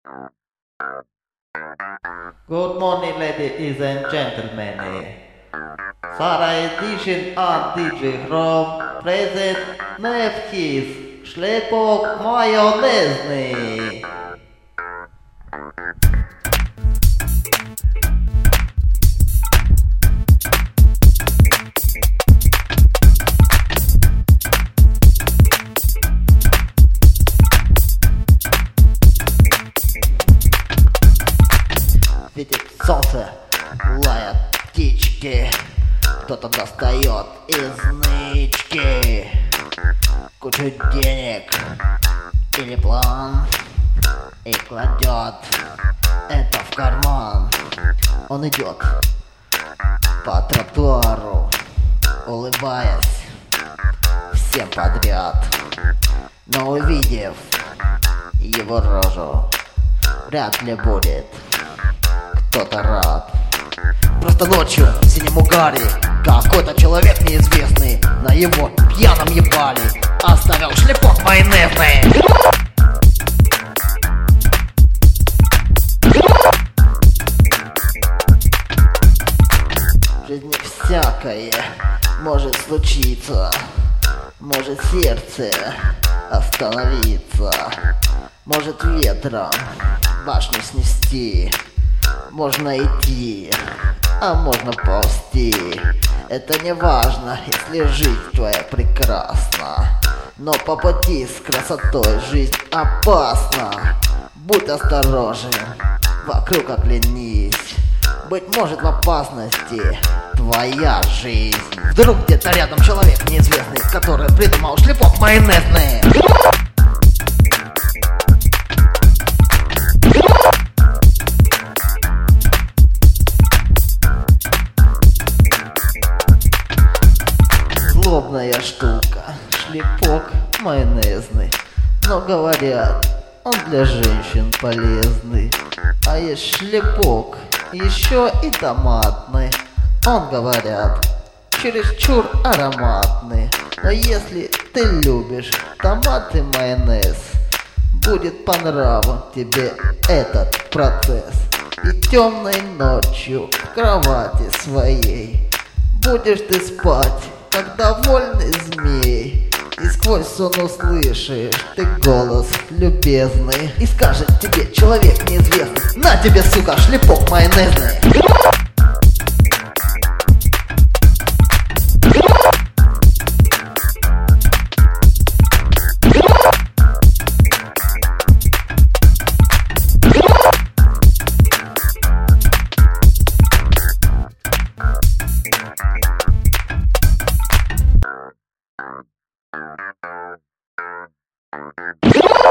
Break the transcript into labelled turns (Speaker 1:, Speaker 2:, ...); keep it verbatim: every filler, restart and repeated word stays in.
Speaker 1: Good morning, ladies and gentlemen. Sara Edition and ди джей Chrome present Nevkis шлепок майонезный. Светит солнце, лают птички, кто-то достает из нычки кучу денег или план и кладет это в карман. Он идет по тротуару, улыбаясь всем подряд, но увидев его рожу, вряд ли будет кто-то рад. Просто ночью в синем угаре какой-то человек неизвестный на его пьяном ебале оставил шлепок майонезный. В жизни всякое может случиться, может сердце остановиться, может ветром башню снести. Можно идти, а можно ползти. Это не важно, если жизнь твоя прекрасна, но по пути с красотой жизнь опасна. Будь осторожен, вокруг оглянись. Быть может, в опасности твоя жизнь. Вдруг где-то рядом человек неизвестный, который придумал шлепок майонезный. Злобная штука, шлепок майонезный, но говорят, он для женщин полезный. А есть шлепок, еще и томатный, он, говорят, чересчур ароматный. Но если ты любишь томат и майонез, будет по нраву тебе этот процесс. И темной ночью в кровати своей будешь ты спать, как довольный змей, и сквозь сон услышишь ты голос любезный, и скажет тебе человек неизвестный: на тебе, сука, шлепок майонезный.